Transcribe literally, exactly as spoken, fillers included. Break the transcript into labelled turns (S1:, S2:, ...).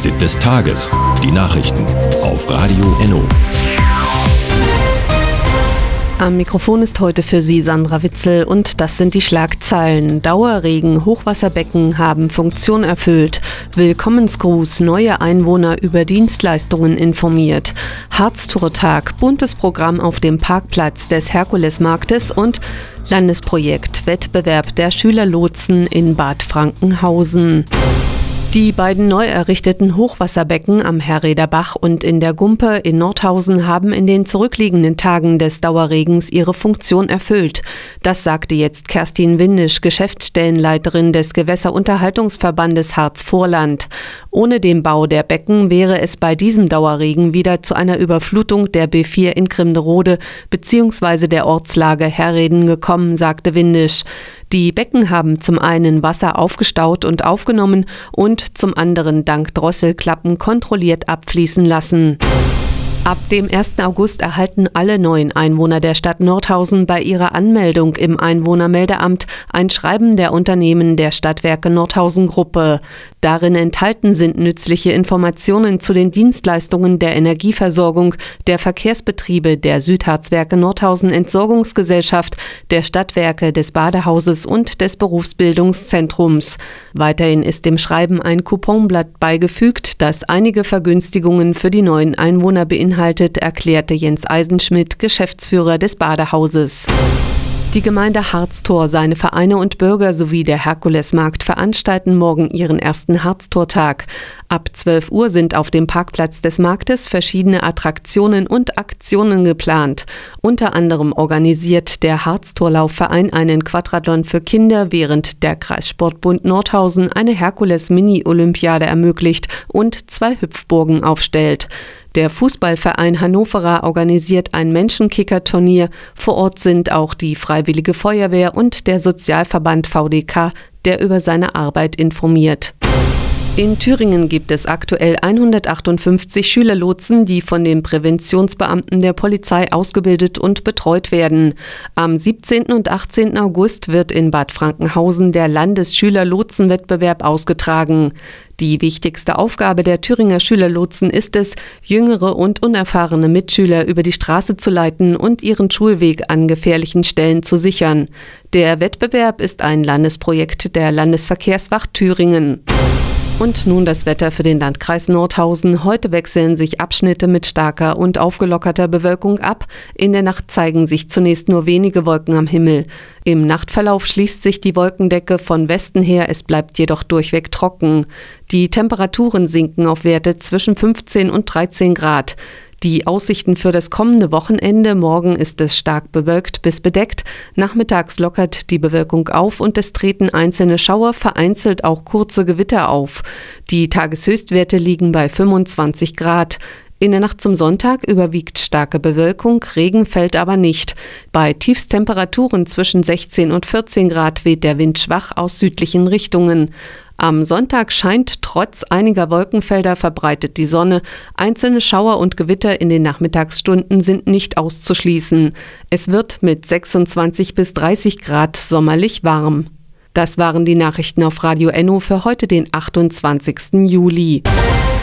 S1: Fazit des Tages. Die Nachrichten auf Radio Enno.
S2: Am Mikrofon ist heute für Sie Sandra Witzel und das sind die Schlagzeilen. Dauerregen, Hochwasserbecken haben Funktion erfüllt. Willkommensgruß, neue Einwohner über Dienstleistungen informiert. Harztourtag, buntes Programm auf dem Parkplatz des Herkulesmarktes und Landesprojekt Wettbewerb der Schülerlotsen in Bad Frankenhausen. Die beiden neu errichteten Hochwasserbecken am Herreder Bach und in der Gumpe in Nordhausen haben in den zurückliegenden Tagen des Dauerregens ihre Funktion erfüllt. Das sagte jetzt Kerstin Windisch, Geschäftsstellenleiterin des Gewässerunterhaltungsverbandes Harz-Vorland. Ohne den Bau der Becken wäre es bei diesem Dauerregen wieder zu einer Überflutung der B vier in Grimderode bzw. der Ortslage Herreden gekommen, sagte Windisch. Die Becken haben zum einen Wasser aufgestaut und aufgenommen und zum anderen dank Drosselklappen kontrolliert abfließen lassen. Ab dem ersten August erhalten alle neuen Einwohner der Stadt Nordhausen bei ihrer Anmeldung im Einwohnermeldeamt ein Schreiben der Unternehmen der Stadtwerke Nordhausen Gruppe. Darin enthalten sind nützliche Informationen zu den Dienstleistungen der Energieversorgung, der Verkehrsbetriebe der Südharzwerke Nordhausen Entsorgungsgesellschaft, der Stadtwerke, des Badehauses und des Berufsbildungszentrums. Weiterhin ist dem Schreiben ein Couponblatt beigefügt, das einige Vergünstigungen für die neuen Einwohner beinhaltet. Erklärte Jens Eisenschmidt, Geschäftsführer des Badehauses. Die Gemeinde Harztor, seine Vereine und Bürger sowie der Herkulesmarkt veranstalten morgen ihren ersten Harztortag. Ab zwölf Uhr sind auf dem Parkplatz des Marktes verschiedene Attraktionen und Aktionen geplant. Unter anderem organisiert der Harztorlaufverein einen Quadrathlon für Kinder, während der Kreissportbund Nordhausen eine Herkules-Mini-Olympiade ermöglicht und zwei Hüpfburgen aufstellt. Der Fußballverein Hannoverer organisiert ein Menschenkicker-Turnier. Vor Ort sind auch die Freiwillige Feuerwehr und der Sozialverband V D K, der über seine Arbeit informiert. In Thüringen gibt es aktuell hundertachtundfünfzig Schülerlotsen, die von den Präventionsbeamten der Polizei ausgebildet und betreut werden. Am siebzehnten und achtzehnten August wird in Bad Frankenhausen der Landesschülerlotsenwettbewerb ausgetragen. Die wichtigste Aufgabe der Thüringer Schülerlotsen ist es, jüngere und unerfahrene Mitschüler über die Straße zu leiten und ihren Schulweg an gefährlichen Stellen zu sichern. Der Wettbewerb ist ein Landesprojekt der Landesverkehrswacht Thüringen. Und nun das Wetter für den Landkreis Nordhausen. Heute wechseln sich Abschnitte mit starker und aufgelockerter Bewölkung ab. In der Nacht zeigen sich zunächst nur wenige Wolken am Himmel. Im Nachtverlauf schließt sich die Wolkendecke von Westen her, es bleibt jedoch durchweg trocken. Die Temperaturen sinken auf Werte zwischen fünfzehn und dreizehn Grad. Die Aussichten für das kommende Wochenende: Morgen ist es stark bewölkt bis bedeckt. Nachmittags lockert die Bewölkung auf und es treten einzelne Schauer, vereinzelt auch kurze Gewitter auf. Die Tageshöchstwerte liegen bei fünfundzwanzig Grad. In der Nacht zum Sonntag überwiegt starke Bewölkung, Regen fällt aber nicht. Bei Tiefstemperaturen zwischen sechzehn und vierzehn Grad weht der Wind schwach aus südlichen Richtungen. Am Sonntag scheint trotz einiger Wolkenfelder verbreitet die Sonne. Einzelne Schauer und Gewitter in den Nachmittagsstunden sind nicht auszuschließen. Es wird mit sechsundzwanzig bis dreißig Grad sommerlich warm. Das waren die Nachrichten auf Radio Enno für heute, den achtundzwanzigsten Juli.